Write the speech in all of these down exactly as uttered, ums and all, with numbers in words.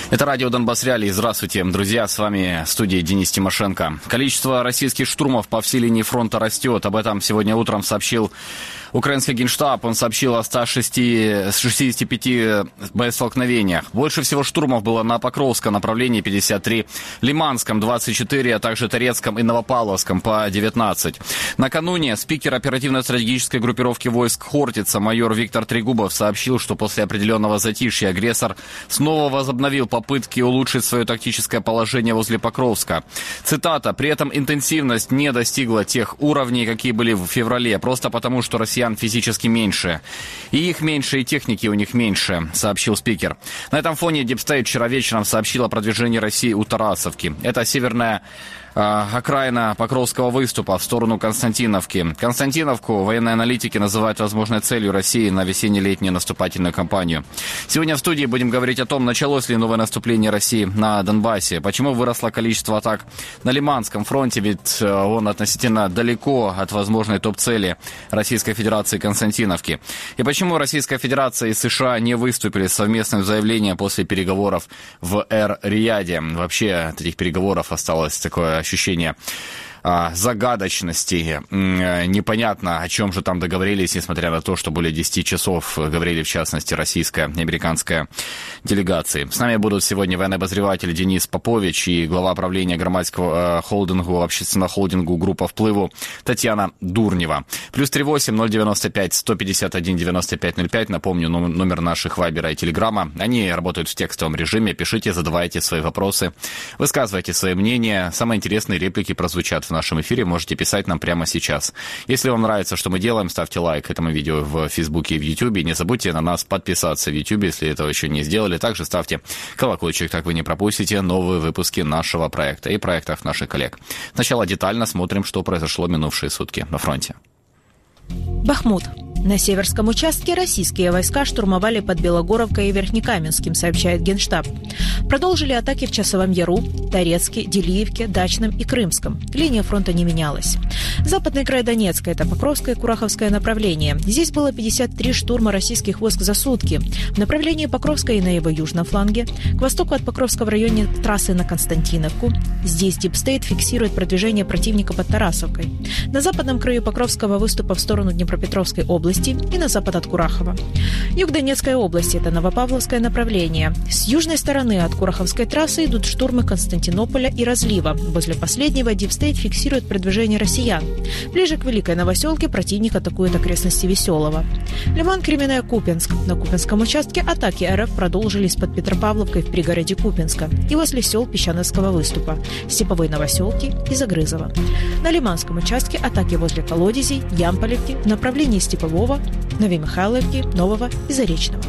Это радио «Донбасс Реалии». Здравствуйте, друзья. С вами в студии Денис Тимошенко. Количество российских штурмов по всей линии фронта растет. Об этом сегодня утром сообщил украинский Генштаб. Он сообщил о ста шестидесяти пяти боестолкновениях. Больше всего штурмов было на Покровском направлении пятьдесят три, Лиманском двадцать четыре, а также Торецком и Новопавловском по девятнадцать. Накануне спикер оперативно-стратегической группировки войск Хортица майор Виктор Трегубов сообщил, что после определенного затишья агрессор снова возобновил попытки улучшить свое тактическое положение возле Покровска. Цитата: «При этом интенсивность не достигла тех уровней, какие были в феврале, просто потому, что россиян физически меньше. И их меньше, и техники у них меньше», сообщил спикер. На этом фоне Дипстейт вчера вечером сообщил о продвижении России у Тарасовки. Это северная окраина Покровского выступа в сторону Константиновки. Константиновку военные аналитики называют возможной целью России на весенне-летнюю наступательную кампанию. Сегодня в студии будем говорить о том, началось ли новое наступление России на Донбассе, почему выросло количество атак на Лиманском фронте, ведь он относительно далеко от возможной топ-цели Российской Федерации Константиновки, и почему Российская Федерация и США не выступили с совместным заявлением после переговоров в Эр-Рияде. Вообще от этих переговоров осталось такое ощущение загадочности. Непонятно, о чем же там договорились, несмотря на то, что более десяти часов говорили, в частности, российская и американская делегации. С нами будут сегодня военный обозреватель Денис Попович и глава правления громадского холдингу, общественного холдингу «Группа впливу» Татьяна Дурнева. Плюс три восемь ноль девяносто пять сто пятьдесят один девяносто пять ноль пять. Напомню, номер наших вайбера и телеграма. Они работают в текстовом режиме. Пишите, задавайте свои вопросы, высказывайте свои мнения. Самые интересные реплики прозвучат в нашем эфире, можете писать нам прямо сейчас. Если вам нравится, что мы делаем, ставьте лайк этому видео в Фейсбуке и в Ютубе. Не забудьте на нас подписаться в Ютубе, если этого еще не сделали. Также ставьте колокольчик, так вы не пропустите новые выпуски нашего проекта и проектов наших коллег. Сначала детально смотрим, что произошло минувшие сутки на фронте. Бахмут. На северском участке российские войска штурмовали под Белогоровкой и Верхнекаменским, сообщает Генштаб. Продолжили атаки в Часовом Яру, Торецке, Делиевке, Дачном и Крымском. Линия фронта не менялась. Западный край Донецка – это Покровское и Кураховское направление. Здесь было пятьдесят три штурма российских войск за сутки. В направлении Покровска и на его южном фланге. К востоку от Покровска в районе трассы на Константиновку. Здесь Дипстейт фиксирует продвижение противника под Тарасовкой. На западном краю Покровского выступа в сторону Днепропетровской области и на запад от Курахова. Юг Донецкой области – это Новопавловское направление. С южной стороны от Кураховской трассы идут штурмы Константинополя и Разлива. Возле последнего Дипстейт фиксирует продвижение россиян. Ближе к Великой Новоселке противник атакует окрестности Веселого. Лиман, Кременная, Купенск. На Купенском участке атаки РФ продолжились под Петропавловкой в пригороде Купенска и возле сел Песчановского выступа, Степовой Новоселки и Загрызова. На Лиманском участке атаки возле Колодезей, Ямполевки в направлении Степового, Новомихайловки, Нового и Заречного.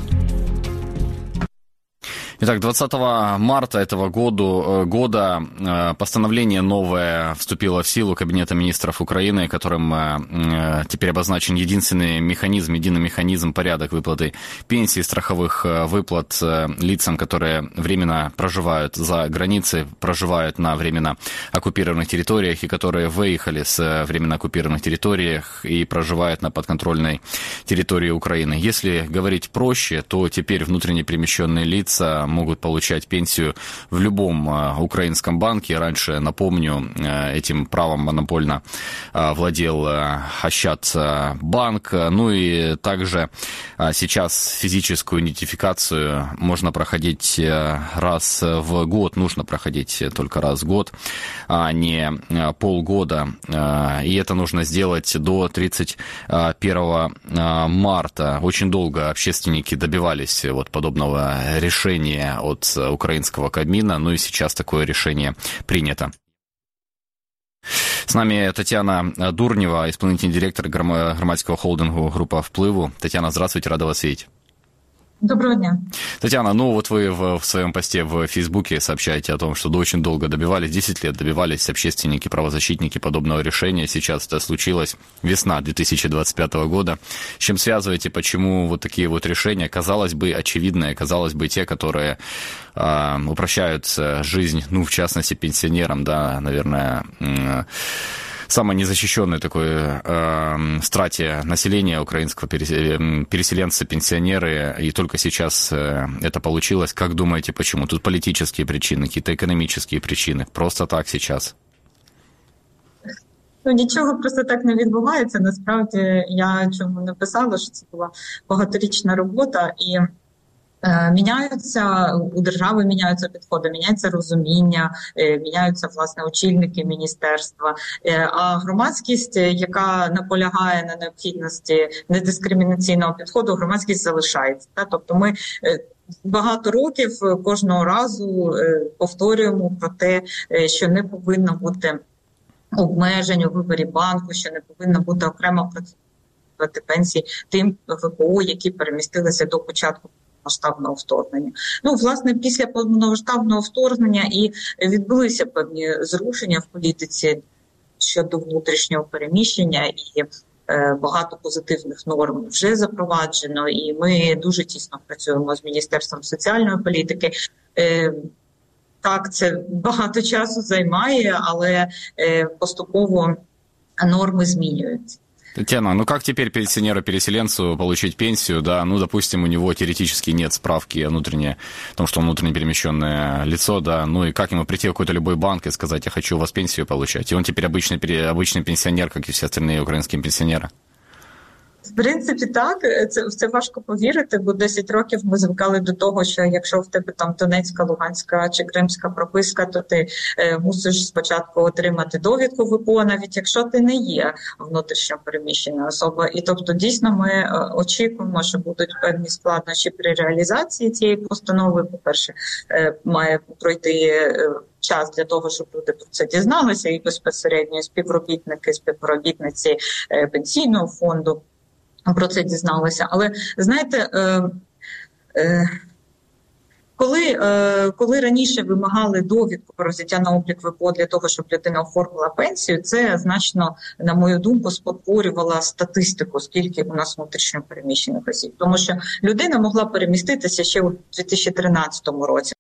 Итак, двадцатого марта этого года, года постановление новое вступило в силу Кабинета министров Украины, которым теперь обозначен единственный механизм, единый механизм, порядок выплаты пенсий, страховых выплат лицам, которые временно проживают за границей, проживают на временно оккупированных территориях и которые выехали с временно оккупированных территорий и проживают на подконтрольной территории Украины. Если говорить проще, то теперь внутренне перемещенные лица могут получать пенсию в любом э, украинском банке. Раньше, напомню, э, этим правом монопольно э, владел э, Ощадбанк. Ну и также э, сейчас физическую идентификацию можно проходить э, раз в год. Нужно проходить только раз в год, а не э, полгода. Э, и это нужно сделать до тридцать первого марта. Очень долго общественники добивались вот подобного решения от украинского Кабмина, ну и сейчас такое решение принято. С нами Татьяна Дурнева, исполнительный директор громадского холдингу «Группа впливу». Татьяна, здравствуйте, рада вас видеть. Доброго дня. Татьяна, ну вот вы в, в своем посте в Фейсбуке сообщаете о том, что очень долго добивались, десять лет добивались общественники, правозащитники подобного решения. Сейчас это случилось, весна две тысячи двадцать пятого года. С чем связываете, почему вот такие вот решения, казалось бы, очевидные, казалось бы, те, которые э, упрощают жизнь, ну, в частности, пенсионерам, да, наверное, э, самой незащищенной такой э, страте населения украинского, переселенцы, пенсионеры, и только сейчас это получилось. Как думаете, почему? Тут политические причины, какие-то экономические причины, просто так сейчас? Ну, нічого просто так не відбувається. Насправді, я чому написала, що це була багаторічна робота, і е, міняються, у держави міняються підходи, міняється розуміння, е, міняються, власне, очільники міністерства. Е, а громадськість, яка наполягає на необхідності недискримінаційного підходу, громадськість залишається. Та? Тобто ми е, багато років кожного разу е, повторюємо про те, е, що не повинно бути обмежень у виборі банку, що не повинна бути окремо працювати пенсії тим ВПО, які перемістилися до початку повномасштабного вторгнення. Ну, власне, після повномасштабного вторгнення і відбулися певні зрушення в політиці щодо внутрішнього переміщення, і е, багато позитивних норм вже запроваджено, і ми дуже тісно працюємо з Міністерством соціальної політики. Е, Так, це багато часу займає, але е, поступово нормы змінюються. Татьяна, ну как теперь пенсионеру-переселенцу получить пенсию? Да, ну, допустим, у него теоретически нет справки внутренней, о том, что он внутренне перемещенное лицо, да, ну и как ему прийти в какой-то любой банк и сказать: я хочу у вас пенсию получать? И он теперь обычный, обычный пенсионер, как и все остальные украинские пенсионеры. В принципі, так, це, це важко повірити, бо десять років ми звикали до того, що якщо в тебе там Донецька, Луганська чи Кримська прописка, то ти е, мусиш спочатку отримати довідку ВПО, навіть якщо ти не є внутрішньо переміщена особа. І тобто дійсно ми е, очікуємо, що будуть певні складнощі при реалізації цієї постанови. По-перше, е, має пройти е, час для того, щоб люди про це дізналися, і безпосередньо співробітники, співробітниці е, пенсійного фонду про це дізналися. Але, знаєте, е, е, коли, е, коли раніше вимагали довідку про взяття на облік ВПО для того, щоб людина оформила пенсію, це значно, на мою думку, спотворювало статистику, скільки у нас внутрішньо переміщених осіб. Тому що людина могла переміститися ще у дві тисячі тринадцятому році.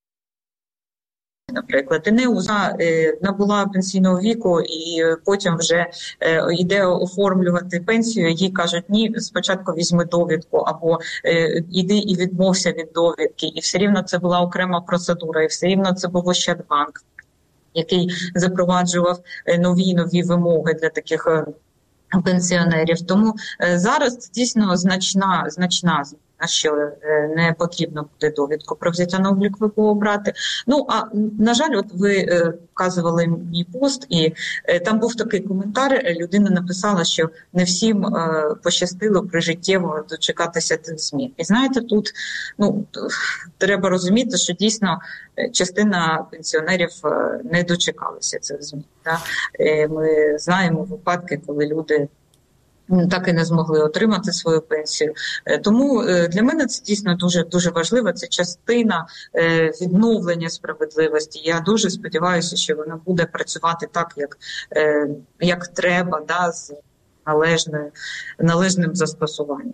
Наприклад, і не узна набула пенсійного віку і потім вже е, йде оформлювати пенсію, їй кажуть: ні, спочатку візьми довідку, або е, іди і відмовся від довідки. І все рівно це була окрема процедура, і все рівно це був Ощадбанк, який запроваджував нові-нові вимоги для таких е, пенсіонерів. Тому е, зараз дійсно значна, значна на що не потрібно буде довідку про взяття на облік ВПО брати. Ну, а, на жаль, от ви е, вказували мій пост, і е, там був такий коментар, людина написала, що не всім е, пощастило прижиттєво дочекатися цих змін. І знаєте, тут ну, треба розуміти, що дійсно частина пенсіонерів е, не дочекалися цих змін. Так? Е, ми знаємо випадки, коли люди так і не змогли отримати свою пенсію. Тому для мене це дійсно дуже дуже важливо. Це частина відновлення справедливості. Я дуже сподіваюся, що вона буде працювати так, як, як треба, да, з належною, належним застосуванням.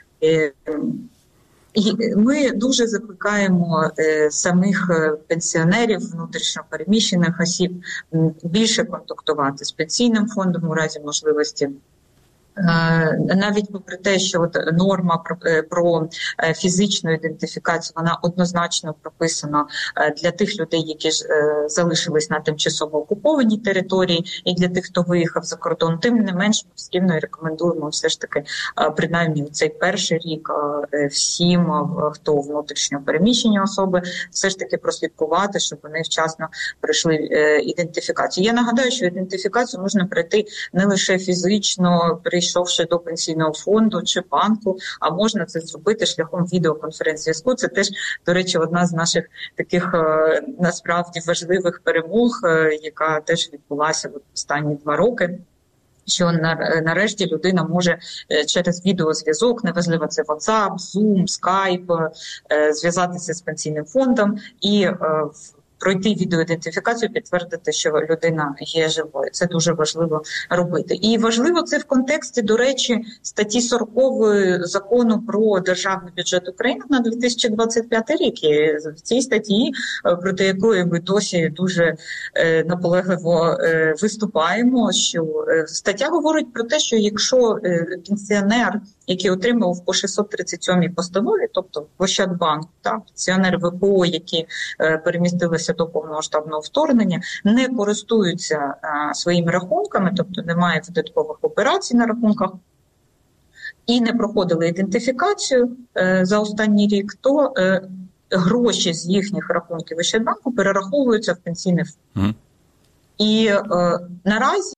І ми дуже закликаємо самих пенсіонерів, внутрішньопереміщених осіб більше контактувати з пенсійним фондом у разі можливості. Навіть попри те, що от норма про, про фізичну ідентифікацію, вона однозначно прописана для тих людей, які ж залишились на тимчасово окупованій території, і для тих, хто виїхав за кордон. Тим не менш, ми все рівно рекомендуємо все ж таки, принаймні у цей перший рік, всім, хто внутрішньо переміщені особи, все ж таки прослідкувати, щоб вони вчасно пройшли ідентифікацію. Я нагадаю, що ідентифікацію можна пройти не лише фізично, прийшовши до пенсійного фонду чи банку, а можна це зробити шляхом відеоконференц-зв'язку. Це теж, до речі, одна з наших таких насправді важливих перемог, яка теж відбулася в останні два роки. Що нарешті людина може через відеозв'язок, неважливо це WhatsApp, Zoom, Skype, зв'язатися з пенсійним фондом і пройти відеоідентифікацію, підтвердити, що людина є живою. Це дуже важливо робити. І важливо це в контексті, до речі, статті сорокової закону про державний бюджет України на дві тисячі двадцять п'ятий рік. І в цій статті, проти якої ми досі дуже е, наполегливо е, виступаємо, що е, стаття говорить про те, що якщо е, пенсіонер, який отримав по шістсот тридцять сьомій постанові, тобто в Ощадбанк, та пенсіонери ВПО, які е, перемістилися до повномасштабного вторгнення, не користуються е, своїми рахунками, тобто немає видаткових операцій на рахунках, і не проходили ідентифікацію е, за останній рік, то е, гроші з їхніх рахунків Ощадбанку перераховуються в пенсійний фонд. Mm. І е, наразі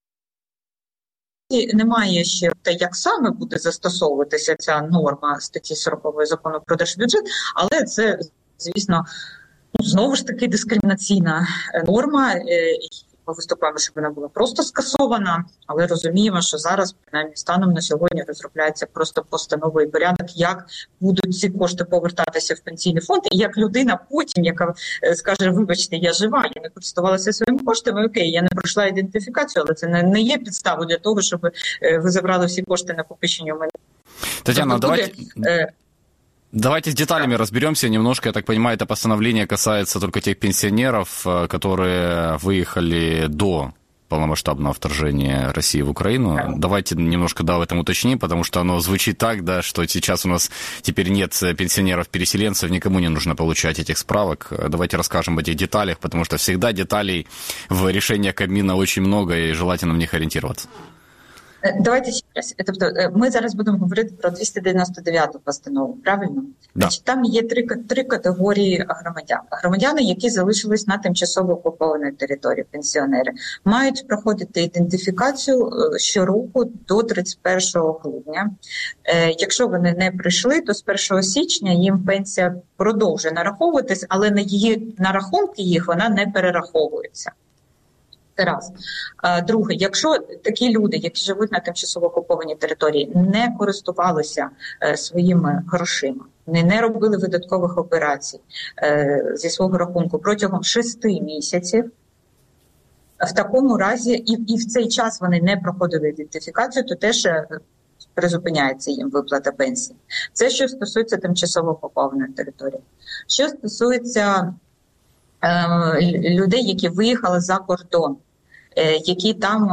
немає ще те, як саме буде застосовуватися ця норма статті сорокової закону про держбюджет, але це, звісно, знову ж таки дискримінаційна норма. Ми виступаємо, щоб вона була просто скасована, але розуміємо, що зараз, принаймні, станом на сьогодні розробляється просто постановий порядок, як будуть ці кошти повертатися в пенсійний фонд, і як людина потім, яка скаже, вибачте, я жива, я не користувалася своїми коштами, окей, я не пройшла ідентифікацію, але це не, не є підставою для того, щоб ви забрали всі кошти накопичення у мене. Тетяна, давайте... Давайте с деталями разберемся немножко. Я так понимаю, это постановление касается только тех пенсионеров, которые выехали до полномасштабного вторжения России в Украину. Да. Давайте немножко, да, в этом уточним, потому что оно звучит так, да, что сейчас у нас теперь нет пенсионеров-переселенцев, никому не нужно получать этих справок. Давайте расскажем об этих деталях, потому что всегда деталей в решениях Кабмина очень много, и желательно в них ориентироваться. Давайте ще раз. Тобто, ми зараз будемо говорити про двісті дев'яносто дев'яту постанову, правильно? Да. Значить, там є три, три категорії громадян. Громадяни, які залишились на тимчасово окупованій території, пенсіонери, мають проходити ідентифікацію щороку до тридцять першого грудня. Якщо вони не прийшли, то з першого січня їм пенсія продовжує нараховуватись, але на її на рахунки їх вона не перераховується. Це раз. Друге, якщо такі люди, які живуть на тимчасово окупованій території, не користувалися своїми грошима, не, не робили видаткових операцій зі свого рахунку протягом шести місяців, в такому разі і, і в цей час вони не проходили ідентифікацію, то теж призупиняється їм виплата пенсії. Це що стосується тимчасово окупованої території. Що стосується людей, які виїхали за кордон, які там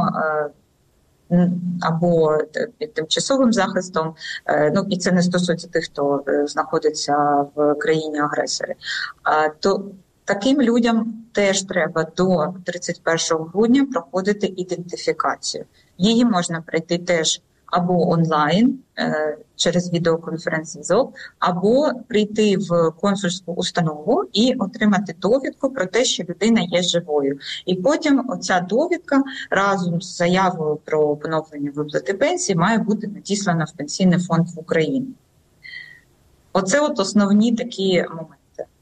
або під тимчасовим захистом, ну і це не стосується тих, хто знаходиться в країні-агресорі, то таким людям теж треба до тридцять першого грудня проходити ідентифікацію. Її можна пройти теж або онлайн через відеоконференц-зв'язок, або прийти в консульську установу і отримати довідку про те, що людина є живою. І потім оця довідка разом з заявою про поновлення виплати пенсії має бути надіслана в Пенсійний фонд в Україні. Оце от основні такі моменти.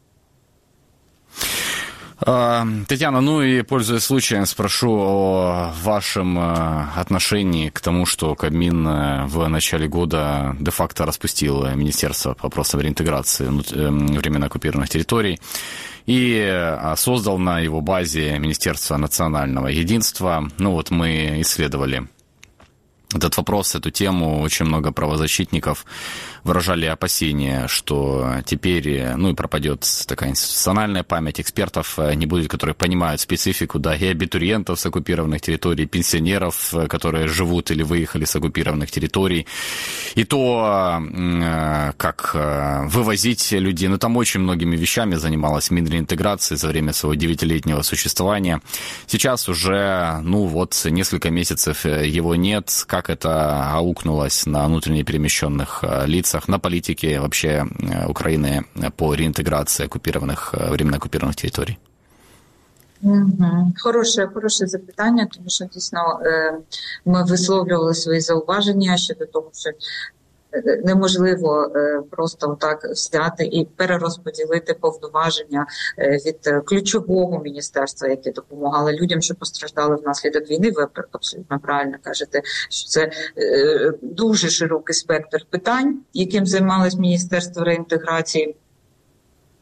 Татьяна, ну и, пользуясь случаем, спрошу о вашем отношении к тому, что Кабмин в начале года де-факто распустил Министерство по вопросам реинтеграции временно оккупированных территорий и создал на его базе Министерство национального единства. Ну вот мы исследовали этот вопрос, эту тему. Очень много правозащитников выражали опасения, что теперь, ну и пропадет такая институциональная память экспертов, не будет, которые понимают специфику, да, и абитуриентов с оккупированных территорий, пенсионеров, которые живут или выехали с оккупированных территорий, и то, как вывозить людей. Ну, там очень многими вещами занималась Минреинтеграции за время своего девятилетнего существования. Сейчас уже, ну вот, несколько месяцев его нет. Как это аукнулось на внутренне перемещенных лицах, на политике вообще Украины по реинтеграции оккупированных, временно оккупированных территорий? Угу. Хороше, хороше запитання, тому що дійсно ми висловлювали свої зауваження щодо того, що неможливо просто так взяти і перерозподілити повноваження від ключового міністерства, яке допомагало людям, що постраждали внаслідок війни. Ви абсолютно правильно кажете, що це дуже широкий спектр питань, яким займалось Міністерство реінтеграції.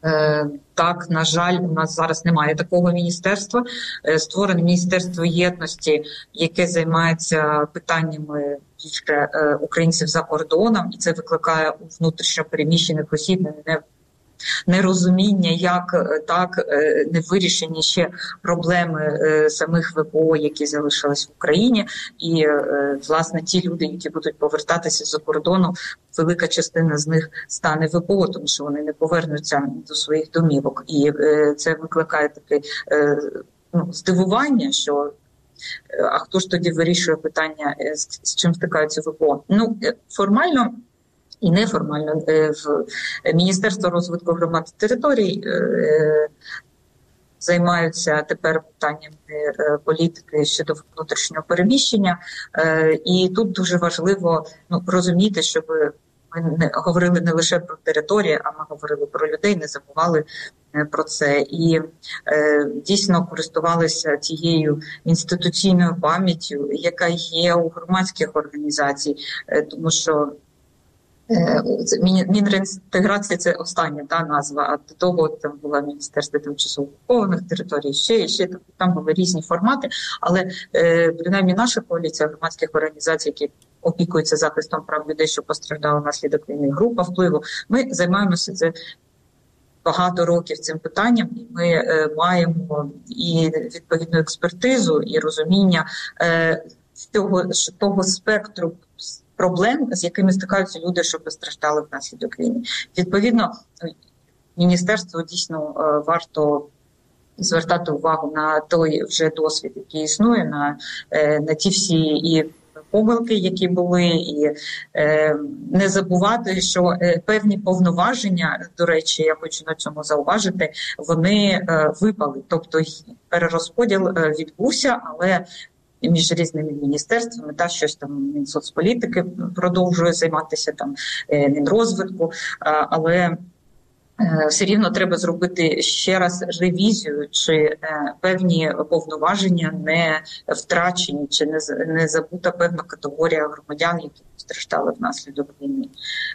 Так, на жаль, у нас зараз немає такого міністерства. Створене Міністерство єдності, яке займається питаннями більше українців за кордоном, і це викликає у внутрішньо переміщених осіб не нерозуміння, як так не вирішені ще проблеми самих ВПО, які залишились в Україні. І, власне, ті люди, які будуть повертатися з-за кордону, велика частина з них стане ВПО, тому що вони не повернуться до своїх домівок. І це викликає таке ну, здивування, що а хто ж тоді вирішує питання, з, з чим стикаються ВПО? Ну, формально і неформально в Міністерство розвитку громад і територій займаються тепер питаннями політики щодо внутрішнього переміщення. І тут дуже важливо ну, розуміти, щоб ми не говорили не лише про території, а ми говорили про людей, не забували про це. І дійсно користувалися тією інституційною пам'яттю, яка є у громадських організацій, тому що Мінреінтеграція – це остання та, назва, а до того там була Міністерство тимчасово окупованих територій, ще, ще там були різні формати, але е, принаймні наша коаліція громадських організацій, які опікуються захистом прав людей, що постраждали внаслідок війни, група впливу, ми займаємося це багато років цим питанням, і ми е, маємо і відповідну експертизу, і розуміння е, того, того спектру проблем, з якими стикаються люди, що постраждали внаслідок війни. Відповідно, міністерству дійсно варто звертати увагу на той вже досвід, який існує, на, на ті всі і помилки, які були, і е, не забувати, що певні повноваження, до речі, я хочу на цьому зауважити, вони е, випали. Тобто перерозподіл е, відбувся, але між різними міністерствами, та щось там Мінсоцполітики продовжує займатися, там Мінрозвитку, але все рівно треба зробити ще раз ревізію, чи певні повноваження не втрачені, чи не забута певна категорія громадян, які постраждали внаслідок війни.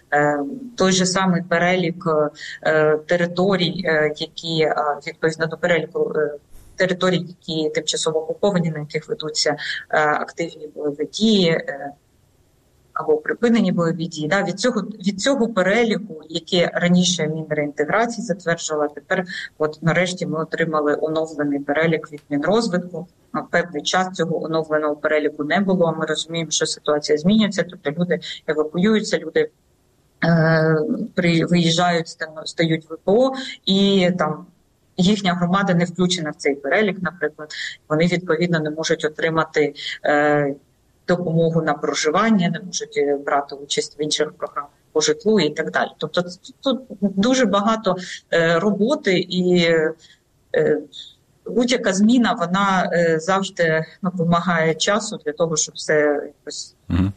Той же самий перелік територій, які відповідно до переліку територій, які тимчасово окуповані, на яких ведуться е, активні бойові дії е, або припинені бойові дії. Да, від цього, від цього переліку, який раніше Мінреінтеграції затверджувала, тепер от нарешті ми отримали оновлений перелік від Мінрозвитку. На певний час цього оновленого переліку не було. Ми розуміємо, що ситуація змінюється, тобто люди евакуюються, люди е, при, виїжджають, стають ВПО і там їхня громада не включена в цей перелік, наприклад, вони, відповідно, не можуть отримати е, допомогу на проживання, не можуть брати участь в інших програмах по житлу і так далі. Тобто тут дуже багато е, роботи, і е, будь-яка зміна, вона е, завжди ну, вимагає часу для того, щоб все якось mm-hmm.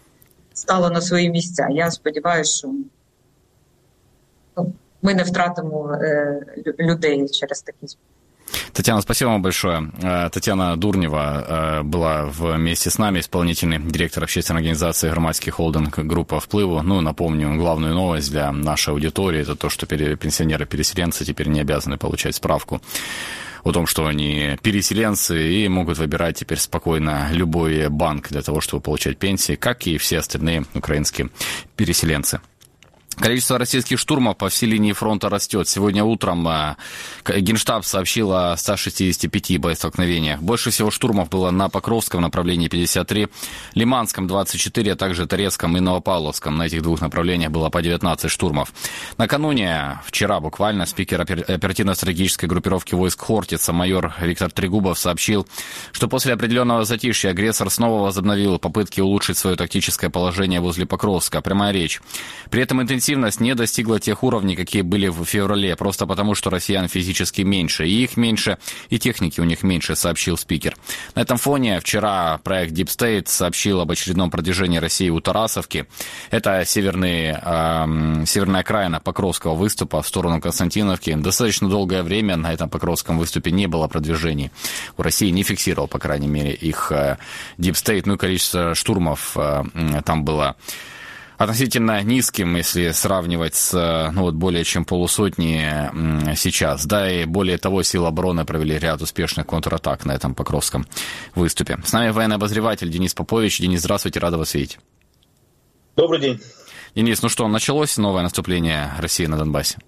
стало на свої місця. Я сподіваюся, що ну, мы не втратимо э, людей через такие. Татьяна, спасибо вам большое. Татьяна Дурнева была вместе с нами, исполнительный директор общественной организации «Громадский холдинг» группа «Впливу». Ну, напомню, главную новость для нашей аудитории – это то, что пенсионеры-переселенцы теперь не обязаны получать справку о том, что они переселенцы, и могут выбирать теперь спокойно любой банк для того, чтобы получать пенсии, как и все остальные украинские переселенцы. Количество российских штурмов по всей линии фронта растет. Сегодня утром Генштаб сообщил о ста шестидесяти пяти боестолкновениях. Больше всего штурмов было на Покровском направлении пятьдесят три, Лиманском двадцать четыре, а также Торецком и Новопавловском. На этих двух направлениях было по девятнадцать штурмов. Накануне, вчера буквально, спикер оперативно-стратегической группировки войск Хортица майор Виктор Трегубов сообщил, что после определенного затишья агрессор снова возобновил попытки улучшить свое тактическое положение возле Покровска. Прямая речь. При этом интенсивность не достигла тех уровней, какие были в феврале, просто потому, что россиян физически меньше, и их меньше, и техники у них меньше, сообщил спикер. На этом фоне вчера проект Deep State сообщил об очередном продвижении России у Тарасовки. Это северный, э, северная окраина Покровского выступа в сторону Константиновки. Достаточно долгое время на этом Покровском выступе не было продвижений. У России не фиксировал, по крайней мере, их э, Deep State, ну и количество штурмов э, там было относительно низким, если сравнивать с ну, вот более чем полусотни сейчас. Да, и более того, силы обороны провели ряд успешных контратак на этом Покровском выступе. С нами военный обозреватель Денис Попович. Денис, здравствуйте, рада вас видеть. Добрый день. Денис, ну что, началось новое наступление России на Донбассе?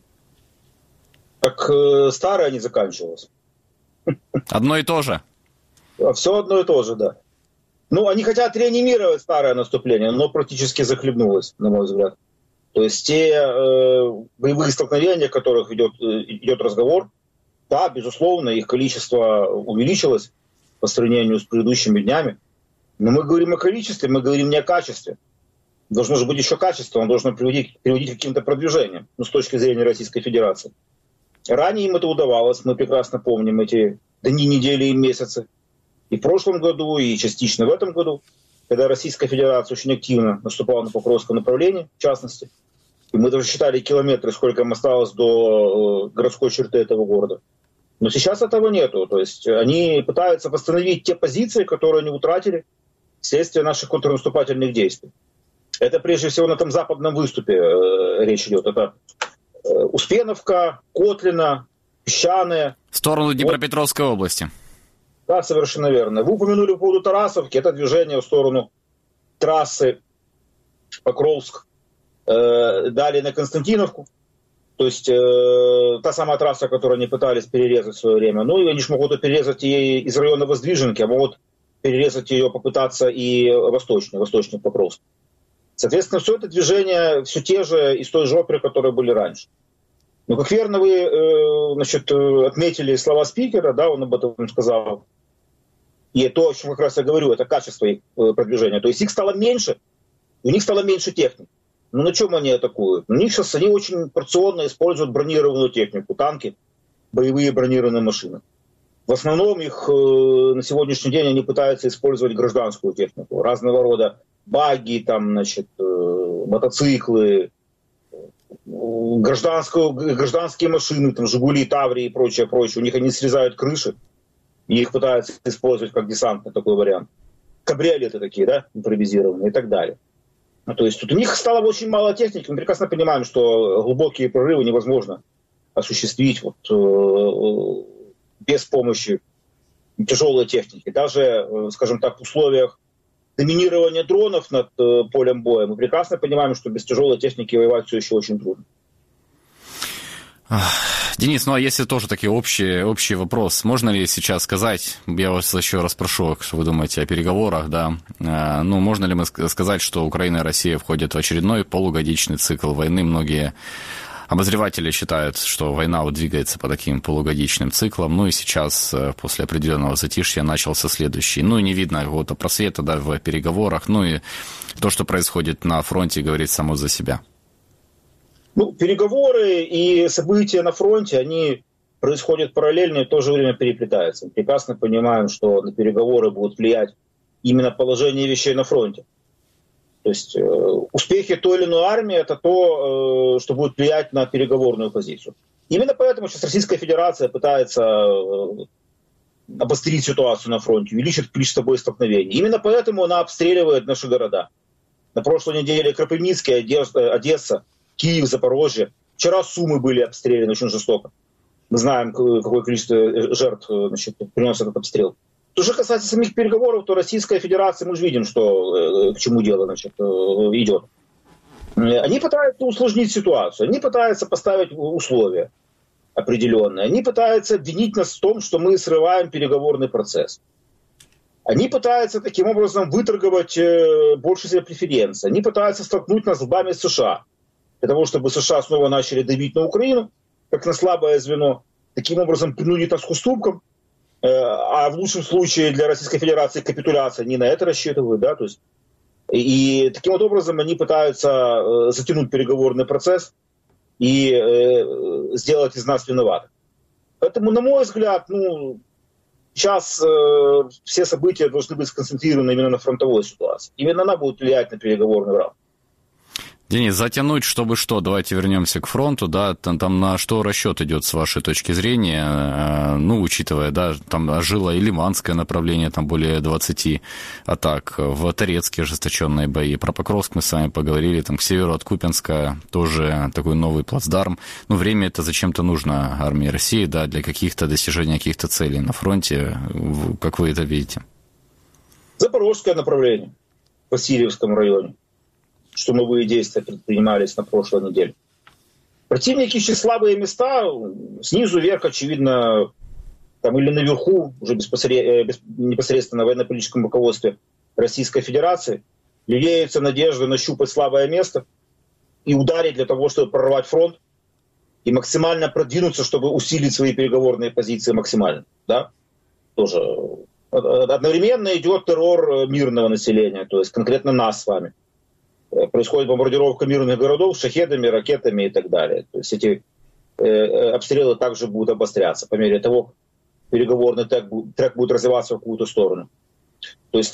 Так э, старое не заканчивалось. Одно и то же? Все одно и то же, да. Ну, они хотят реанимировать старое наступление, но практически захлебнулось, на мой взгляд. То есть те э, боевые столкновения, о которых идет, идет разговор, да, безусловно, их количество увеличилось по сравнению с предыдущими днями. Но мы говорим о количестве, мы говорим не о качестве. Должно же быть еще качество, он должен приводить, приводить к каким-то продвижениям, ну, с точки зрения Российской Федерации. Ранее им это удавалось, мы прекрасно помним эти дни, недели и месяцы. И в прошлом году, и частично в этом году, когда Российская Федерация очень активно наступала на Покровском направлении, в частности. И мы даже считали километры, сколько им осталось до городской черты этого города. Но сейчас этого нету. То есть они пытаются восстановить те позиции, которые они утратили вследствие наших контрнаступательных действий. Это прежде всего на том западном выступе э, речь идет. Это э, Успеновка, Котлина, Песчаное. В сторону Днепропетровской вот. области. Да, совершенно верно. Вы упомянули по поводу Тарасовки. Это движение в сторону трассы Покровск. Э, далее на Константиновку. То есть э, та самая трасса, которую они пытались перерезать в свое время. Ну, и они же могут перерезать ее из района Воздвиженки, а могут перерезать ее, попытаться и восточнее, восточнее Покровск. Соответственно, все это движение, все те же из той же оперы, которые были раньше. Но как верно вы э, значит, отметили слова спикера, да, он об этом сказал. И то, о чем как раз я говорю, это качество их продвижения. То есть их стало меньше, у них стало меньше техники. Ну на чем они атакуют? У них сейчас они очень порционно используют бронированную технику, танки, боевые бронированные машины. В основном их э, на сегодняшний день они пытаются использовать гражданскую технику, разного рода багги, там, значит, э, мотоциклы, гражданские машины, там, Жигули, Таврии и прочее, прочее. У них они срезают крыши, и их пытаются использовать как десантный такой вариант. Кабриолеты такие, да, импровизированные и так далее. Ну, то есть тут у них стало очень мало техники. Мы прекрасно понимаем, что глубокие прорывы невозможно осуществить вот, э, без помощи тяжелой техники. Даже, э, скажем так, в условиях доминирование дронов над э, полем боя, мы прекрасно понимаем, что без тяжелой техники воевать все еще очень трудно. Денис, ну а если тоже такой общий, общий вопрос, можно ли сейчас сказать, я вас еще раз прошу, что вы думаете о переговорах, да, э, ну можно ли мы сказать, что Украина и Россия входят в очередной полугодичный цикл войны? Многие обозреватели считают, что война вот двигается по таким полугодичным циклам, ну и сейчас после определенного затишья начался следующий. Ну и не видно какого-то просвета, да, в переговорах, ну и то, что происходит на фронте, говорит само за себя. Ну, переговоры и события на фронте, они происходят параллельно и в то же время переплетаются. Мы прекрасно понимаем, что на переговоры будут влиять именно положение вещей на фронте. То есть э, успехи той или иной армии – это то, э, что будет влиять на переговорную позицию. Именно поэтому сейчас Российская Федерация пытается э, обострить ситуацию на фронте, увеличить количество боестолкновений. Именно поэтому она обстреливает наши города. На прошлой неделе Кропивницкий, Одесса, Одесса, Киев, Запорожье. Вчера Сумы были обстреляны очень жестоко. Мы знаем, какое количество жертв, значит, принес этот обстрел. Что же касается самих переговоров, то Российская Федерация, мы же видим, что, к чему дело, значит, идет. Они пытаются усложнить ситуацию, они пытаются поставить условия определенные, они пытаются обвинить нас в том, что мы срываем переговорный процесс. Они пытаются таким образом выторговать больше себе преференций, они пытаются столкнуть нас лбами с США, для того, чтобы США снова начали давить на Украину, как на слабое звено, таким образом принудить нас к уступкам. А в лучшем случае для Российской Федерации капитуляция, они на это рассчитывают, да, то есть и, и таким вот образом они пытаются затянуть переговорный процесс и э, сделать из нас виноватых. Поэтому, на мой взгляд, ну, сейчас э, все события должны быть сконцентрированы именно на фронтовой ситуации. Именно она будет влиять на переговорный раунд. Денис, затянуть, чтобы что? Давайте вернемся к фронту, да, там, там на что расчет идет с вашей точки зрения, ну, учитывая, да, там жило и Лиманское направление, там более двадцати атак, в Торецке ожесточенные бои, про Покровск мы с вами поговорили, там к северу от Купянска тоже такой новый плацдарм, ну, время это зачем-то нужно армии России, да, для каких-то достижения каких-то целей на фронте, как вы это видите? Запорожское направление по Сиревскому районе, что новые действия предпринимались на прошлой неделе. Противники ищут слабые места, снизу вверх, очевидно, там или наверху, уже непосредственно в военно-политическом руководстве Российской Федерации, лелеются надежды нащупать слабое место и ударить для того, чтобы прорвать фронт и максимально продвинуться, чтобы усилить свои переговорные позиции максимально. Да? Тоже одновременно идет террор мирного населения, то есть конкретно нас с вами. Происходит бомбардировка мирных городов шахедами, ракетами и так далее. То есть эти э, обстрелы также будут обостряться по мере того, как переговорный трек, трек будет развиваться в какую-то сторону. То есть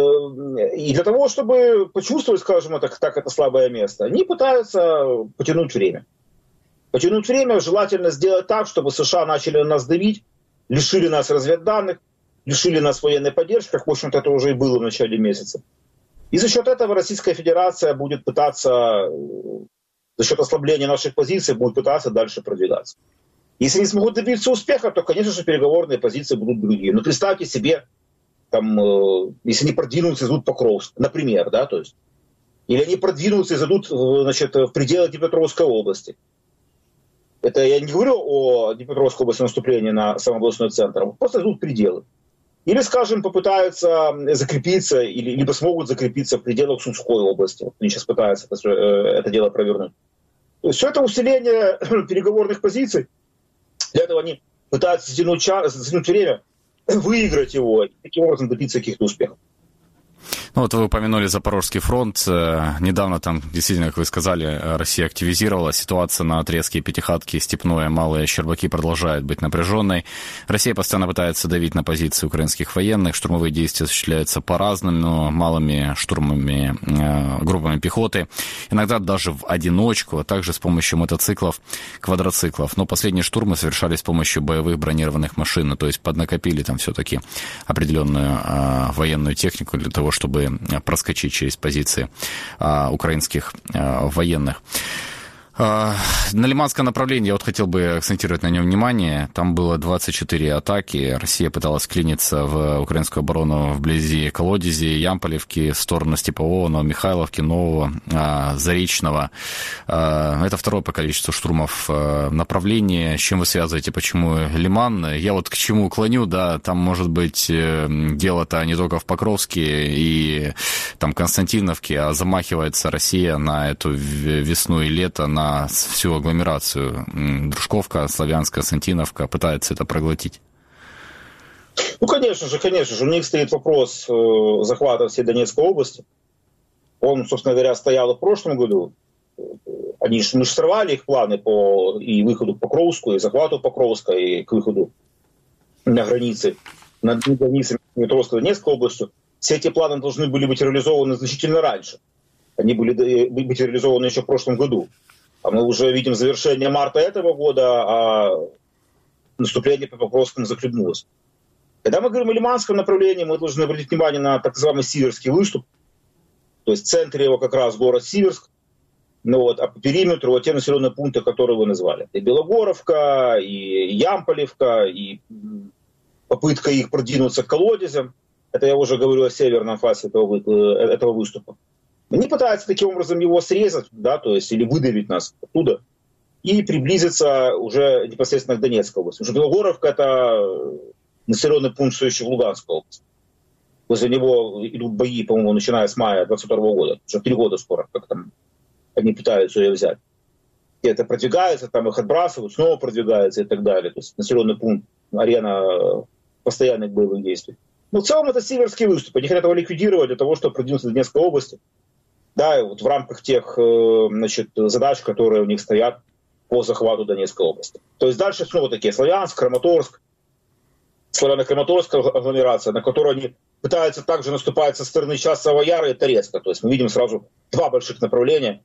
э, и для того, чтобы почувствовать, скажем так, так это слабое место, они пытаются потянуть время. Потянуть время желательно сделать так, чтобы США начали нас давить, лишили нас разведданных, лишили нас военной поддержки, как, в общем-то, это уже и было в начале месяца. И за счет этого Российская Федерация будет пытаться, за счет ослабления наших позиций, будет пытаться дальше продвигаться. Если не смогут добиться успеха, то, конечно же, переговорные позиции будут другие. Но представьте себе, там, если они продвинутся и зайдут Покровск, например, да, то есть, или они продвинутся и зайдут, значит, в пределы Днепропетровской области. Это я не говорю о Днепропетровской области наступлении на самообластной центр, а просто зайдут пределы. Или, скажем, попытаются закрепиться, или, либо смогут закрепиться в пределах Сумской области. Вот они сейчас пытаются это, это дело провернуть. То есть все это усиление переговорных позиций. Для этого они пытаются затянуть, затянуть время, выиграть его и таким образом добиться каких-то успехов. Ну вот вы упомянули Запорожский фронт. Недавно там, действительно, как вы сказали, Россия активизировала. Ситуация на отрезке Пятихатки, Степное, Малые Щербаки продолжает быть напряженной. Россия постоянно пытается давить на позиции украинских военных. Штурмовые действия осуществляются по-разному, но малыми штурмами, группами пехоты. Иногда даже в одиночку, а также с помощью мотоциклов, квадроциклов. Но последние штурмы совершались с помощью боевых бронированных машин. То есть поднакопили там все-таки определенную военную технику для того, чтобы проскочить через позиции а, украинских а, военных. А, на Лиманском направлении я вот хотел бы акцентировать на нем внимание. Там было двадцать четыре атаки. Россия пыталась клиниться в украинскую оборону вблизи Колодези, Ямполевки, в сторону Степового, Новомихайловки, Нового, а, Заречного. А, это второе по количеству штурмов а, направление. С чем вы связываете? Почему Лиман? Я вот к чему клоню, да, там может быть дело-то не только в Покровске и там Константиновке, а замахивается Россия на эту весну и лето, на всю агломерацию. Дружковка, Славянская, Константиновка пытается это проглотить. Ну, конечно же, конечно же. У них стоит вопрос э, захвата всей Донецкой области. Он, собственно говоря, стоял и в прошлом году. Они мы же сорвали их планы по и выходу к Покровску, и захвату Покровска, и к выходу на границы, на границе Днепропетровской и Донецкой областью. Все эти планы должны были быть реализованы значительно раньше. Они были быть реализованы еще в прошлом году. А мы уже видим завершение марта этого года, а наступление по Покровскому захлебнулось. Когда мы говорим о Лиманском направлении, мы должны обратить внимание на так называемый Сиверский выступ. То есть в центре его как раз город Сиверск. Ну вот, а по периметру вот те населенные пункты, которые вы назвали. И Белогоровка, и Ямполевка, и попытка их продвинуться к колодезям. Это я уже говорю о северном фасе этого, этого выступа. Они пытаются таким образом его срезать, да, то есть, или выдавить нас оттуда, и приблизиться уже непосредственно к Донецкой области. Потому что Белогоровка — это населенный пункт, стоящий в Луганской области. Возле него идут бои, по-моему, начиная с мая двадцать второго года. Уже три года скоро, как там они пытаются ее взять. И это продвигается, там их отбрасывают, снова продвигается и так далее. То есть населенный пункт, арена постоянных боевых действий. Но в целом это Сиверский выступ. Они хотят его ликвидировать для того, чтобы продвинуться в Донецкой области. Да, и вот в рамках тех, значит, задач, которые у них стоят по захвату Донецкой области. То есть дальше снова такие Славянск, Краматорск, Славяно-Краматорская агломерация, на которую они пытаются также наступать со стороны Часового Яра и Торецка. То есть мы видим сразу два больших направления,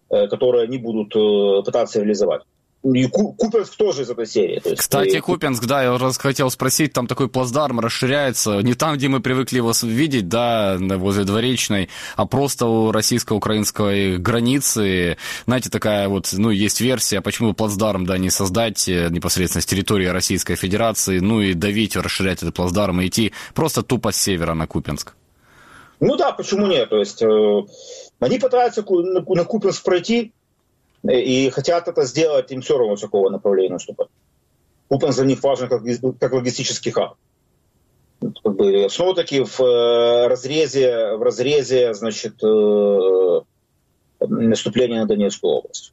которые они будут пытаться реализовать. И Купянск тоже из этой серии. То есть, Кстати, и... Купянск, да, я раз хотел спросить, там такой плацдарм расширяется, не там, где мы привыкли его видеть, да, возле Двуречной, а просто у российско-украинской границы, знаете, такая вот, ну, есть версия, почему плацдарм, да, не создать непосредственно с территории Российской Федерации, ну, и давить, расширять этот плацдарм и идти просто тупо с севера на Купянск. Ну да, почему нет, то есть э, они пытаются на, на Купянск пройти, и хотят это сделать, им все равно с какого направления наступать. Купянск для них важен как, как логистический хаб. Как бы, снова-таки в разрезе, в разрезе значит, наступления на Донецкую область.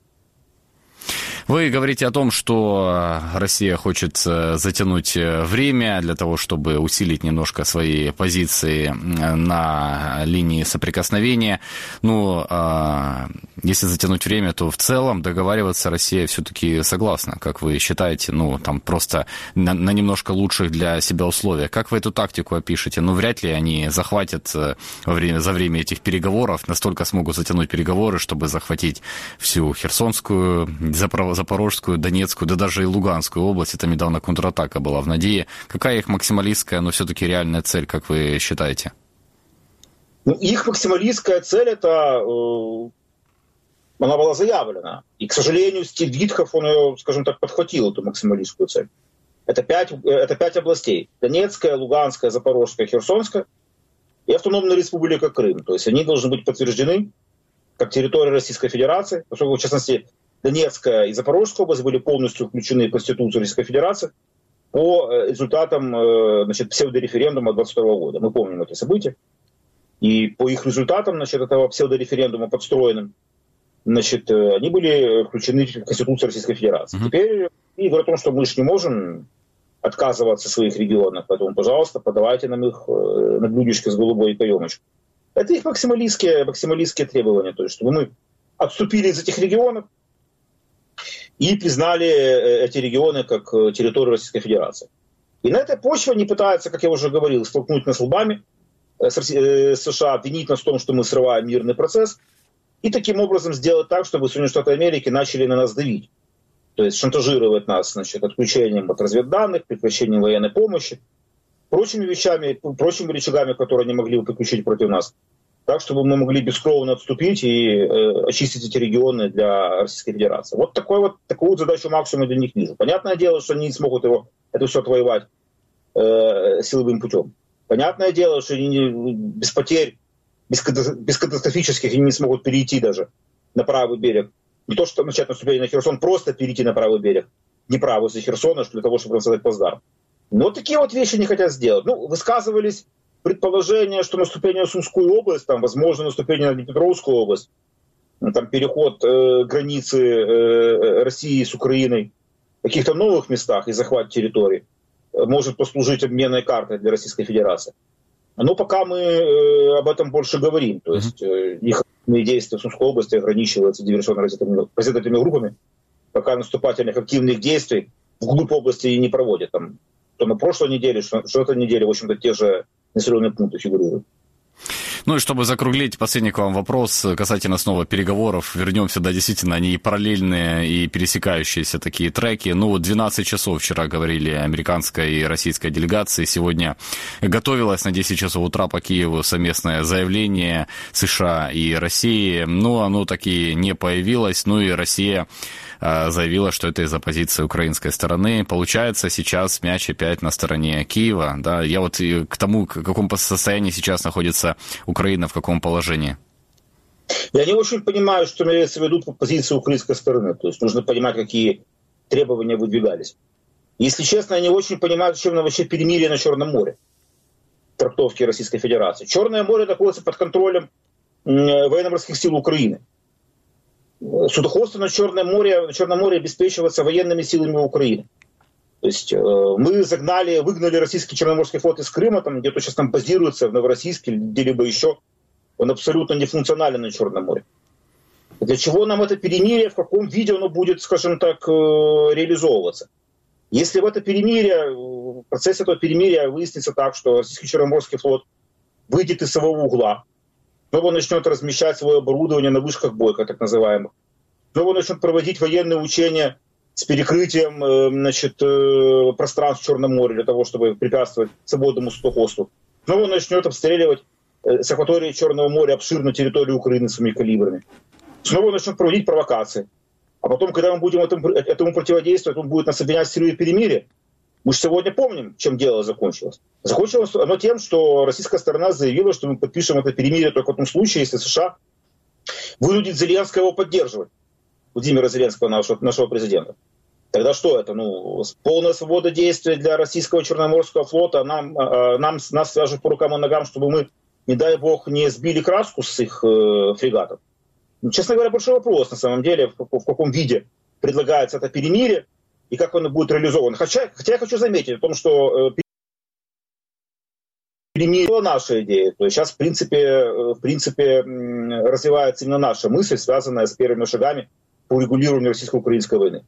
Вы говорите о том, что Россия хочет затянуть время для того, чтобы усилить немножко свои позиции на линии соприкосновения. Ну, если затянуть время, то в целом договариваться Россия все-таки согласна, как вы считаете, ну, там просто на, на немножко лучших для себя условиях. Как вы эту тактику опишете? Ну, вряд ли они захватят во время, за время этих переговоров, настолько смогут затянуть переговоры, чтобы захватить всю Херсонскую, Запорожскую, Донецкую, да даже и Луганскую область. Это недавно контратака была в Надее. Какая их максималистская, но все-таки реальная цель, как вы считаете? Ну, их максималистская цель, это э, она была заявлена. И, к сожалению, Стив Витхов, он ее, скажем так, подхватил, эту максималистскую цель. Это пять, это пять областей. Донецкая, Луганская, Запорожская, Херсонская и Автономная Республика Крым. То есть они должны быть подтверждены как территория Российской Федерации. Поскольку, в частности, Донецкая и Запорожская область были полностью включены в Конституцию Российской Федерации по результатам, значит, псевдореферендума двадцать второго года. Мы помним эти события. И по их результатам, значит, этого псевдореферендума подстроенным, значит, они были включены в Конституцию Российской Федерации. Uh-huh. Теперь они говорят о том, что мы же не можем отказываться от своих регионов, поэтому, пожалуйста, подавайте нам их на блюдечко с голубой каемочкой. Это их максималистские, максималистские требования, то есть чтобы мы отступили из этих регионов и признали эти регионы как территорию Российской Федерации. И на этой почве они пытаются, как я уже говорил, столкнуть нас лбами с США, обвинить нас в том, что мы срываем мирный процесс, и таким образом сделать так, чтобы Соединенные Штаты Америки начали на нас давить. То есть шантажировать нас, значит, отключением от разведданных, прекращением военной помощи, прочими вещами, прочими рычагами, которые они могли бы подключить против нас, так, чтобы мы могли бескровно отступить и э, очистить эти регионы для Российской Федерации. Вот, такой вот такую вот задачу максимум для них вижу. Понятное дело, что они не смогут его, это все отвоевать э, силовым путем. Понятное дело, что они без потерь, без, без катастрофических, они не смогут перейти даже на правый берег. Не то, что начать наступление на Херсон, просто перейти на правый берег Днепра возле Херсона, для того, чтобы создать плацдарм. Но вот такие вот вещи не хотят сделать. Ну, высказывались предположение, что наступление в Сумскую область, там, возможно, наступление на Днепропетровскую область, там, переход э, границы э, России с Украиной в каких-то новых местах и захват территорий э, может послужить обменной картой для Российской Федерации. Но пока мы э, об этом больше говорим, то есть э, их действия в Сумской области ограничиваются диверсионно-разведывательными группами, пока наступательных активных действий вглубь области не проводят. Там, то на прошлой неделе, что, что этой неделе, в общем-то, те же населенные пункты фигурируют. Ну и чтобы закруглить, последний к вам вопрос касательно снова переговоров. Вернемся, да, действительно, они параллельные и пересекающиеся такие треки. Ну вот двенадцать часов вчера говорили американская и российская делегации. Сегодня готовилось на десять часов утра по Киеву совместное заявление США и России. Но оно таки не появилось. Ну и Россия заявила, что это из-за позиции украинской стороны. Получается, сейчас мяч опять на стороне Киева. Да? Я вот к тому, в каком состоянии сейчас находится Украина, в каком положении? Я не очень понимаю, что имеется в виду по позиции украинской стороны. То есть нужно понимать, какие требования выдвигались. Если честно, я не очень понимаю, зачем нам вообще перемирие на Черном море, трактовки Российской Федерации. Черное море находится под контролем военно-морских сил Украины. Судоходство на Черном море, на Черном море обеспечивается военными силами Украины. То есть э, мы загнали, выгнали российский Черноморский флот из Крыма, там где-то сейчас там базируется в Новороссийске или где-либо еще. Он абсолютно не функционален на Черном море. Для чего нам это перемирие, в каком виде оно будет, скажем так, э, реализовываться? Если в это перемирие, в процессе этого перемирия выяснится так, что российский Черноморский флот выйдет из своего угла, снова начнет размещать свое оборудование на вышках Бойко, так называемых, снова начнет проводить военные учения с перекрытием значит, пространств в Черном море для того, чтобы препятствовать свободному судоходству. Снова начнет обстреливать с акватории Черного моря обширную территорию Украины своими калибрами. Снова начнет проводить провокации. А потом, когда мы будем этому, этому противодействовать, он будет нас обвинять в силе перемирия. Мы же сегодня помним, чем дело закончилось. Закончилось оно тем, что российская сторона заявила, что мы подпишем это перемирие только в том случае, если США вынудит Зеленского его поддерживать. Владимира Зеленского, нашего, нашего президента. Тогда что это? Ну, полная свобода действия для российского Черноморского флота. Нам, нам, нас свяжут по рукам и ногам, чтобы мы, не дай бог, не сбили краску с их э, фрегатов. Ну, честно говоря, большой вопрос, на самом деле, в, в каком виде предлагается это перемирие и как оно будет реализовано. Хотя, хотя я хочу заметить о том, что э, перемирие была наша идея. То есть сейчас, в принципе, в принципе, развивается именно наша мысль, связанная с первыми шагами по урегулированию российско-украинской войны.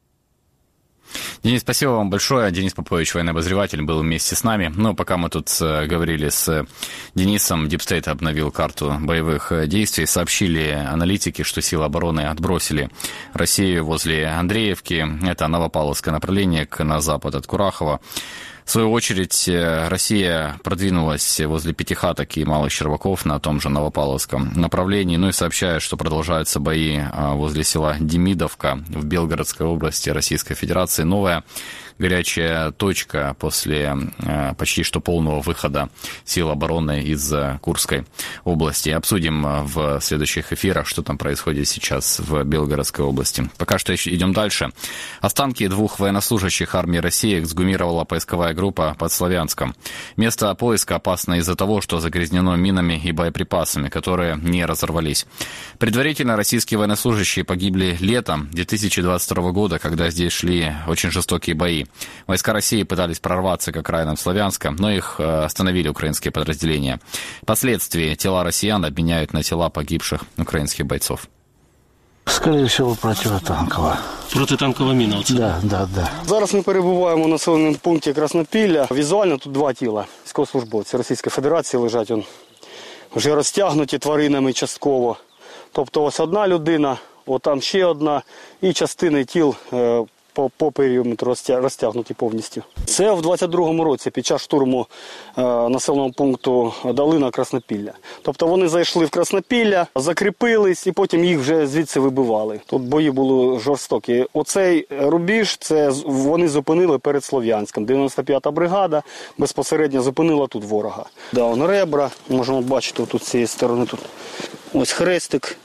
Денис, спасибо вам большое. Денис Попович, военный обозреватель, был вместе с нами. Ну, пока мы тут говорили с Денисом, Deep State обновил карту боевых действий. Сообщили аналитики, что силы обороны отбросили Россию возле Андреевки. Это Новопавловское направление на запад от Курахова. В свою очередь, Россия продвинулась возле Пятихаток и Малых Щербаков на том же Новопавловском направлении. Ну и сообщает, что продолжаются бои возле села Демидовка в Белгородской области Российской Федерации. Новая горячая точка после почти что полного выхода сил обороны из Курской области. Обсудим в следующих эфирах, что там происходит сейчас в Белгородской области. Пока что идем дальше. Останки двух военнослужащих армии России эксгумировала поисковая группа под Славянском. Место поиска опасно из-за того, что загрязнено минами и боеприпасами, которые не разорвались. Предварительно российские военнослужащие погибли летом две тысячи двадцать второго года, когда здесь шли очень жестокие бои. Войска России пытались прорваться к окраинам Славянска, но их остановили украинские подразделения. Впоследствии тела россиян обменяют на тела погибших украинских бойцов. Скорее всего, протитанкова. Протитанкова міна? Оце? Да, да, да. Зараз ми перебуваємо у населеному пункті Краснопілля. Візуально тут два тіла. Військовослужбовці Російської Федерації лежать, он, вже розтягнуті тваринами частково. Тобто ось одна людина, от там ще одна, і частини тіл по, по периметру розтягнуті повністю. Це в двадцять другому році під час штурму е, населеного пункту Долина Краснопілля. Тобто вони зайшли в Краснопілля, закріпились і потім їх вже звідси вибивали. Тут бої були жорстокі. Оцей рубіж це вони зупинили перед Слов'янськом. дев'яносто п'ята бригада безпосередньо зупинила тут ворога. Да, он ребра, можемо бачити тут з цієї сторони. Тут ось хрестик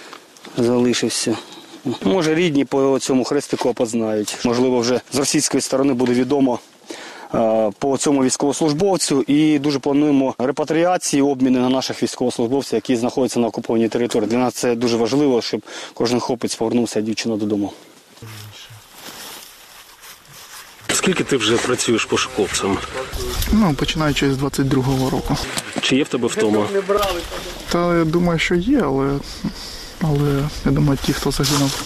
залишився. Може, рідні по цьому хрестику опознають. Можливо, вже з російської сторони буде відомо по цьому військовослужбовцю. І дуже плануємо репатріації, обміни на наших військовослужбовців, які знаходяться на окупованій території. Для нас це дуже важливо, щоб кожен хлопець повернувся, дівчина додому. Скільки ти вже працюєш пошуковцем? Ну, починаючи з двадцять другого року. Чи є в тебе втома? Та я думаю, що є, але... Але, я думаю, ті, хто загинув,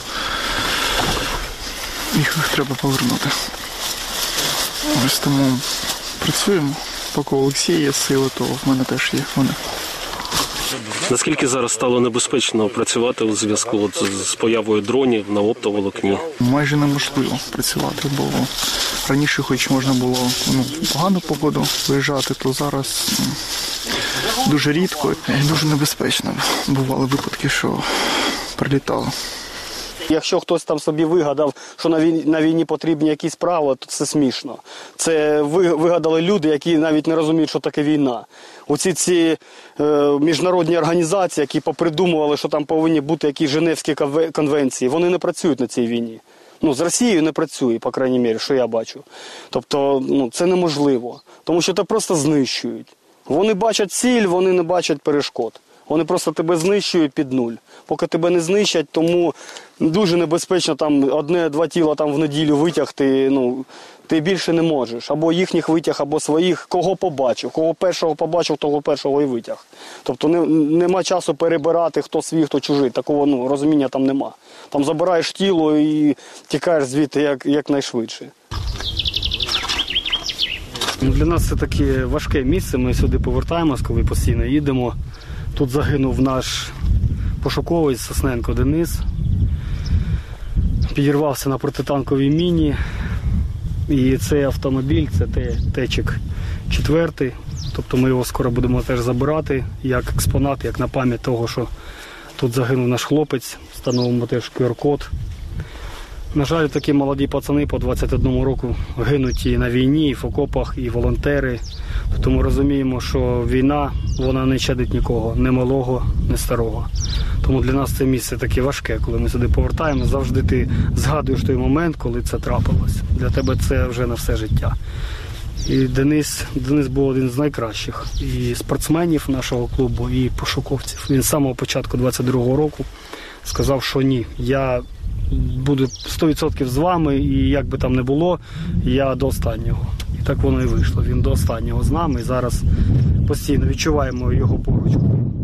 їх треба повернути. Ось тому працюємо. Поки у Олексія є сили, то в мене теж є вони. Наскільки зараз стало небезпечно працювати у зв'язку з появою дронів на оптоволокні? Майже неможливо працювати, бо раніше хоч можна було ну, погану погоду виїжджати, то зараз дуже рідко і дуже небезпечно. Бували випадки, що прилітало. Якщо хтось там собі вигадав, що на війні, на війні потрібні якісь правила, то це смішно. Це вигадали люди, які навіть не розуміють, що таке війна. Оці ці е, міжнародні організації, які попридумували, що там повинні бути якісь Женевські конвенції, вони не працюють на цій війні. Ну, з Росією не працює, по крайній мірі, що я бачу. Тобто, ну, це неможливо, тому що це просто знищують. Вони бачать ціль, вони не бачать перешкод. Вони просто тебе знищують під нуль. Поки тебе не знищать, тому дуже небезпечно там одне-два тіла там в неділю витягти, ну, ти більше не можеш. Або їхніх витяг, або своїх, кого побачив. Кого першого побачив, того першого і витяг. Тобто не, нема часу перебирати, хто свій, хто чужий. Такого ну, розуміння там нема. Там забираєш тіло і тікаєш звідти як, якнайшвидше. Для нас це таке важке місце, ми сюди повертаємось, коли постійно їдемо. Тут загинув наш пошуковець Сосненко Денис. Підірвався на протитанковій міні. І цей автомобіль, це Т-чик четвертий. Тобто ми його скоро будемо теж забирати як експонат, як на пам'ять того, що тут загинув наш хлопець. Встановимо теж ку ар код. На жаль, такі молоді пацани по двадцять одному року гинуть і на війні, і в окопах, і волонтери. Тобто ми розуміємо, що війна, вона не щадить нікого, ні малого, ні старого. Тому для нас це місце таке важке, коли ми сюди повертаємо. Завжди ти згадуєш той момент, коли це трапилось. Для тебе це вже на все життя. І Денис, Денис був один з найкращих і спортсменів нашого клубу, і пошуковців. Він з самого початку двадцять другого року сказав, що ні, я буду сто відсотків з вами, і як би там не було, я до останнього. І так воно і вийшло. Він до останнього з нами, і зараз постійно відчуваємо його поруч.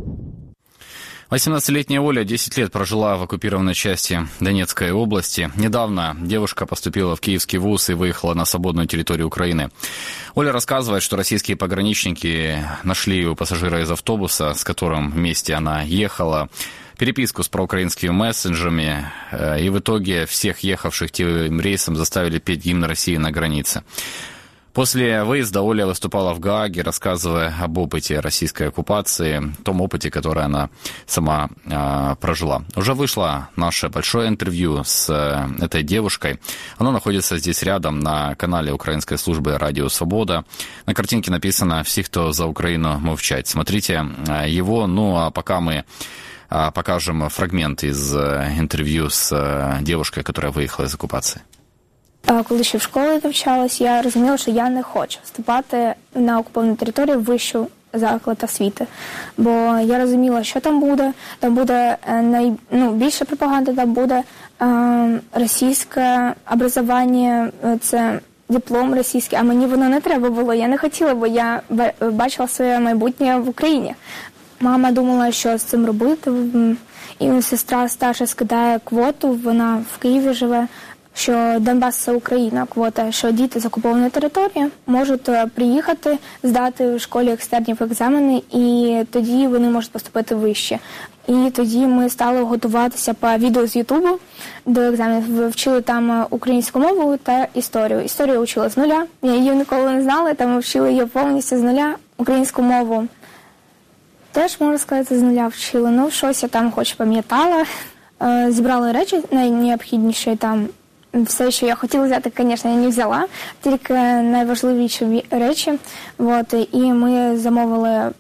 восемнадцатилетняя Оля десять лет прожила в оккупированной части Донецкой области. Недавно девушка поступила в Киевский вуз и выехала на свободную территорию Украины. Оля рассказывает, что российские пограничники нашли у пассажира из автобуса, с которым вместе она ехала, переписку с проукраинскими мессенджерами, и в итоге всех ехавших тем рейсом заставили петь гимн России на границе. После выезда Оля выступала в Гааге, рассказывая об опыте российской оккупации, том опыте, который она сама э, прожила. Уже вышло наше большое интервью с э, этой девушкой. Оно находится здесь рядом на канале украинской службы «Радио Свобода». На картинке написано «Всі, хто за Украину мовчать». Смотрите э, его. Ну а пока мы э, покажем фрагмент из э, интервью с э, девушкой, которая выехала из оккупации. Коли ще в школі навчалась, я розуміла, що я не хочу вступати на окуповану територію в вищу заклад освіти. Бо я розуміла, що там буде. Там буде най... ну, більше пропаганди, там буде е... російське образування, це диплом російський, а мені воно не треба було. Я не хотіла, бо я бачила своє майбутнє в Україні. Мама думала, що з цим робити. І сестра старша скидає квоту, вона в Києві живе, що Донбас – це Україна, квота, що діти з окупованої території можуть приїхати, здати в школі екстерні екзамени, і тоді вони можуть поступити вище. І тоді ми стали готуватися по відео з Ютубу до екзаменів. Вчили там українську мову та історію. Історію вчила з нуля, я її ніколи не знала, там ми вчили її повністю з нуля. Українську мову теж, можна сказати, з нуля вчили. Ну, щось я там хоч пам'ятала. Зібрали речі найнеобхідніші там. Все, що я хотіла взяти, звісно, я не взяла, тільки найважливіші речі. От, і ми замовили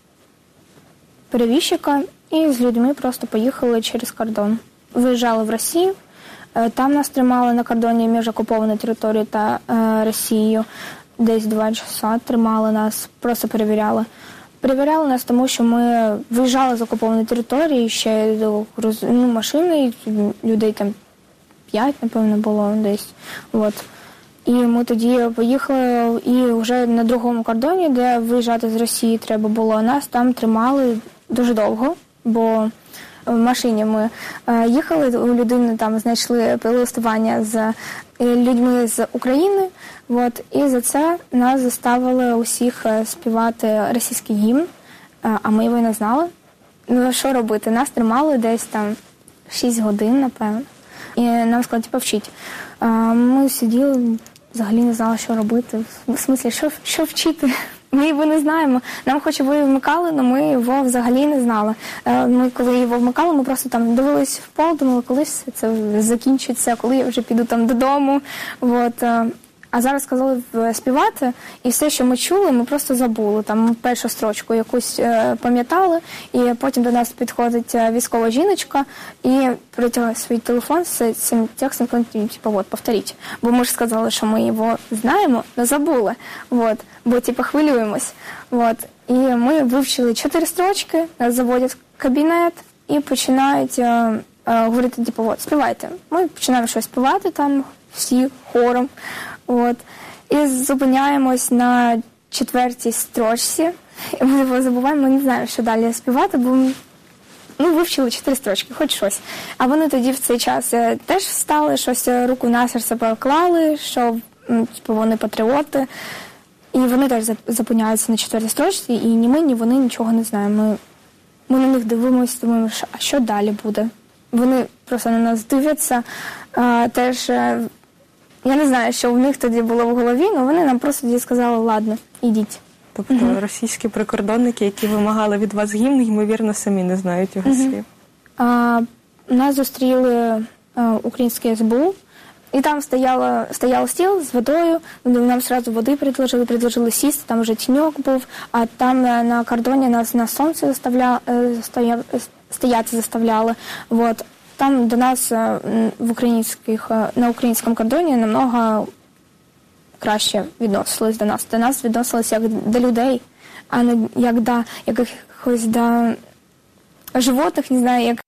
перевізчика і з людьми просто поїхали через кордон. Виїжджали в Росію, там нас тримали на кордоні між окупованою територією та е, Росією. Десь два часа тримали нас, просто перевіряли. Перевіряли нас, тому що ми виїжджали з окупованої території, ще до ну, машини, людей там п'ять, напевно, було десь. От. І ми тоді поїхали, і вже на другому кордоні, де виїжджати з Росії треба було, нас там тримали дуже довго, бо в машині ми їхали, у людини там знайшли листування з людьми з України, от, і за це нас заставили усіх співати російський гімн, а ми його не знали. Ну, що робити? Нас тримали десь там шість годин, напевно. І нам сказали, типу, вчіть. Ми сиділи, взагалі не знали, що робити. В смислі, що, що вчити? Ми його не знаємо. Нам хоч його вмикали, але ми його взагалі не знали. Ми, коли його вмикали, ми просто там дивились в пол, думали, колись це закінчиться, коли я вже піду там додому. От. А зараз сказали співати, і все, що ми чули, ми просто забули. Там першу строчку якусь е, пам'ятали, і потім до нас підходить військова жіночка і протягує свій телефон з цим текстом, типу, от, повторіть. Бо ми ж сказали, що ми його знаємо, але забули, от, бо типу, хвилюємось. От. І ми вивчили чотири строчки, нас заводять в кабінет і починають е, е, говорити, типу, от, співайте. Ми починаємо щось співати там, всі хором. От. І зупиняємось на четвертій строчці. І ми його забуваємо, ми не знаємо, що далі співати, бо ми ну, вивчили чотири строчки, хоч щось. А вони тоді в цей час теж встали, щось руку на серце поклали, що типу, вони патріоти. І вони теж зупиняються на четвертій строчці, і ні ми, ні вони нічого не знаємо. Ми Ми на них дивимося, думаємо, а що далі буде? Вони просто на нас дивляться. А, теж, я не знаю, що в них тоді було в голові, але вони нам просто тоді сказали, ладно, ідіть. Тобто угу. російські прикордонники, які вимагали від вас гімн, ймовірно, самі не знають його угу. слів. А, нас зустріли а, українське ес бе у, і там стояло, стояв стіл з водою, нам одразу води предложили, предложили сісти, там вже тіньок був, а там на кордоні нас на сонце заставля, стоя, стояти заставляли. Вот. Там до нас в українських, на українському кордоні намного краще відносились до нас. До нас відносились як до людей, а не як до якихось до животних, не знаю, як